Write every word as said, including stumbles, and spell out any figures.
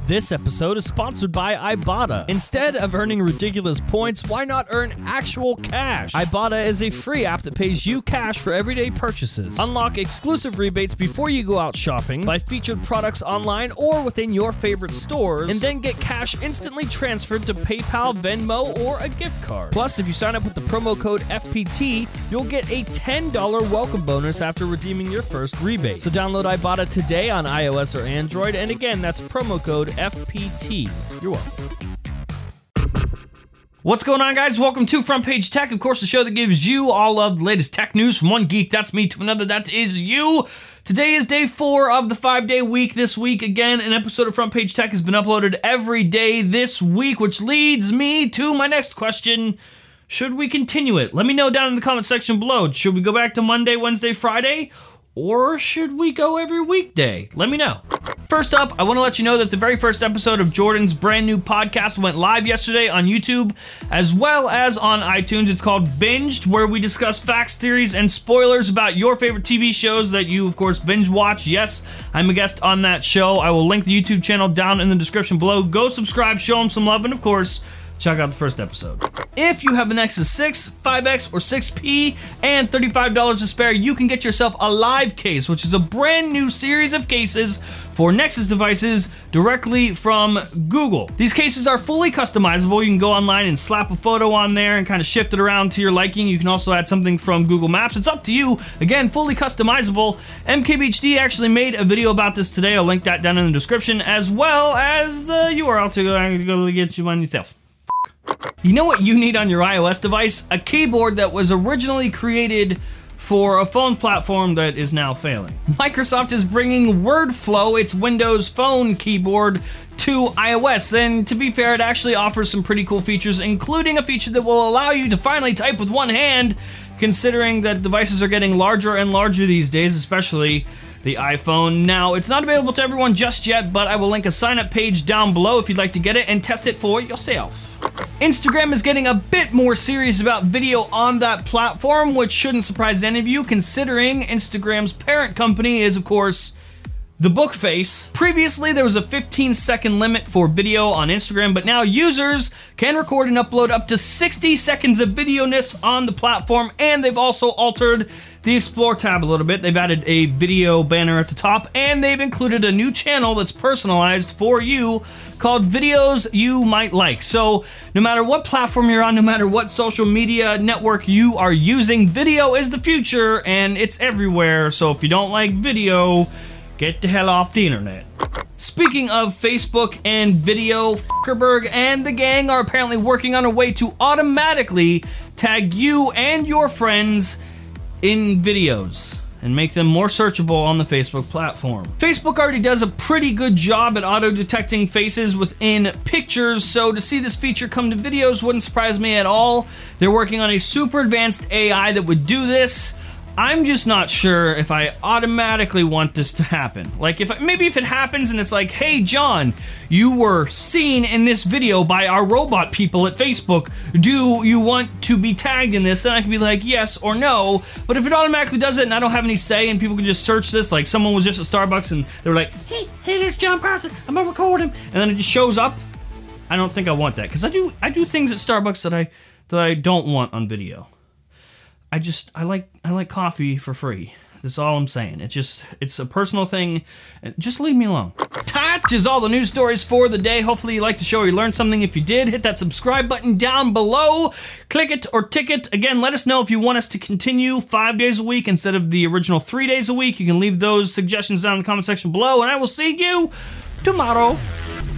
This episode is sponsored by Ibotta. Instead of earning ridiculous points, why not earn actual cash? Ibotta is a free app that pays you cash for everyday purchases. Unlock exclusive rebates before you go out shopping, buy featured products online or within your favorite stores, and then get cash instantly transferred to PayPal, Venmo, or a gift card. Plus, if you sign up with the promo code F P T, you'll get a ten dollars welcome bonus after redeeming your first rebate. So download Ibotta today on iOS or Android, and again, that's promo code F P T. You're welcome. What's going on, guys? Welcome to Front Page Tech, of course, the show that gives you all of the latest tech news from one geek, that's me, to another, that is you. Today is day four of the five-day week. This week, again, an episode of Front Page Tech has been uploaded every day this week, which leads me to my next question. Should we continue it? Let me know down in the comment section below. Should we go back to Monday, Wednesday, Friday? Or should we go every weekday? Let me know. First up, I want to let you know that the very first episode of Jordan's brand new podcast went live yesterday on YouTube, as well as on iTunes. It's called Binged, where we discuss facts, theories, and spoilers about your favorite T V shows that you, of course, binge watch. Yes, I'm a guest on that show. I will link the YouTube channel down in the description below. Go subscribe, show them some love, and of course, check out the first episode. If you have a Nexus six, five X, or six P, and thirty-five dollars to spare, you can get yourself a Live Case, which is a brand new series of cases for Nexus devices directly from Google. These cases are fully customizable. You can go online and slap a photo on there and kind of shift it around to your liking. You can also add something from Google Maps. It's up to you. Again, fully customizable. M K B H D actually made a video about this today. I'll link that down in the description, as well as the U R L to go, go get you one yourself. You know what you need on your iOS device? A keyboard that was originally created for a phone platform that is now failing. Microsoft is bringing WordFlow, its Windows Phone keyboard, to iOS, and to be fair, it actually offers some pretty cool features, including a feature that will allow you to finally type with one hand, considering that devices are getting larger and larger these days, especially the iPhone. Now, it's not available to everyone just yet, but I will link a sign-up page down below if you'd like to get it and test it for yourself. Instagram is getting a bit more serious about video on that platform, which shouldn't surprise any of you, considering Instagram's parent company is, of course, the Bookface. Previously, there was a fifteen second limit for video on Instagram, but now users can record and upload up to sixty seconds of video-ness on the platform, and they've also altered the Explore tab a little bit. They've added a video banner at the top, and they've included a new channel that's personalized for you called Videos You Might Like. So no matter what platform you're on, no matter what social media network you are using, video is the future, and it's everywhere. So if you don't like video, get the hell off the internet. Speaking of Facebook and video, Zuckerberg and the gang are apparently working on a way to automatically tag you and your friends in videos and make them more searchable on the Facebook platform. Facebook already does a pretty good job at auto-detecting faces within pictures, so to see this feature come to videos wouldn't surprise me at all. They're working on a super advanced A I that would do this. I'm just not sure if I automatically want this to happen. Like, if maybe if it happens and it's like, hey, John, you were seen in this video by our robot people at Facebook. Do you want to be tagged in this? Then I can be like, yes or no. But if it automatically does it and I don't have any say and people can just search this, like someone was just at Starbucks and they were like, hey, hey, there's John Prosser, I'm gonna record him, and then it just shows up, I don't think I want that. Because I do, I do things at Starbucks that I, that I don't want on video. I just, I like, I like coffee for free. That's all I'm saying. It's just, it's a personal thing. Just leave me alone. That is all the news stories for the day. Hopefully you liked the show or you learned something. If you did, hit that subscribe button down below. Click it or tick it. Again, let us know if you want us to continue five days a week instead of the original three days a week. You can leave those suggestions down in the comment section below, and I will see you tomorrow.